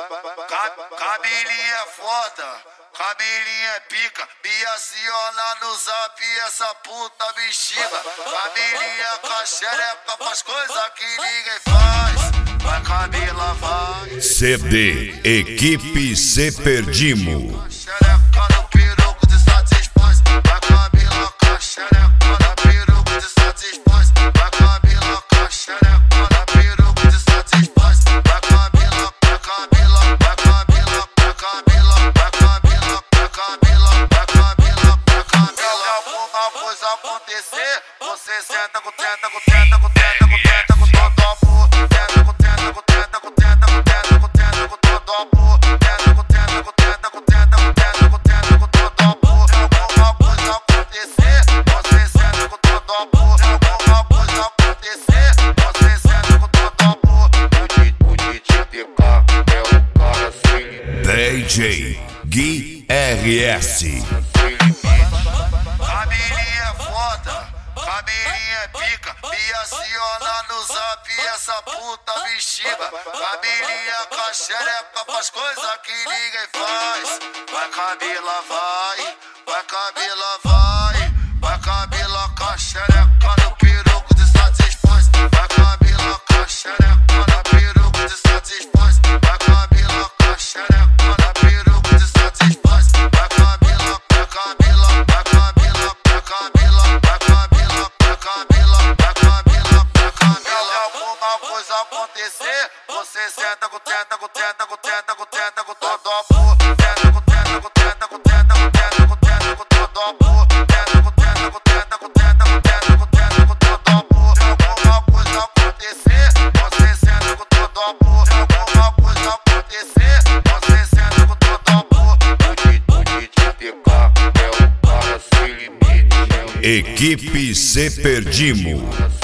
Cabelinho é foda, cabelinho é pica. Me aciona no zap essa puta bexiga. Cabelinho é caxereca, faz coisa que ninguém faz. Vai Camila, vai. CD Equipe Se Perdimo. Caxereca no peruco de satisfaz. Vai Camila, caxereca no peruco de satisfaz. Vai Camila, caxereca no peruco de satisfaz. Vai Camila, vai Camila, vai Camila, vai Camila, vai Camila, vai Camila, vai Camila, vai Camila. Se alguma coisa acontecer, você senta com tenta, com tenta, com tenta, com tenta, com todo amor. Tenta com tenta, com tenta, com tenta, com tenta, com tenta, com todo amor. Tenta com tenta, com tenta, com tenta, com tenta, com tenta, com todo amor. Se alguma coisa acontecer, você senta com todo amor. Se alguma coisa acontecer, você senta com todo amor. O DJTK é o cara sem limite. DJ Gui RS. Cabelinho é foda, cabelinho é pica. Me aciona no zap essa puta bexiga. Cabelinho é caxereca, faz coisa que ninguém faz. Vai Camila, vai. Vai Camila, vai. Vai Camila, caxereca no peruco de satisfaz. Vai Camila, caxereca no peruco de satisfaz. Vai Camila, caxereca no peruco de satisfaz. Vai Camila, vai Camila, vai Camila, vai Camila, vai Camila, vai Camila, vai Camila, vai Camila. Se alguma coisa acontecer, você senta com tenta, com tenta, com tenta, com tenta, com todo amor. Tenta com tenta, com tenta, com tenta, com tenta, com tenta, com todo amor. Tenta com tenta, com tenta, com tenta, com tenta, com tenta, com todo amor. Se alguma coisa acontecer, você senta com todo amor. Se alguma coisa acontecer, você senta com todo amor. O DJTK é o cara sem limite. Equipe Se Perdimo.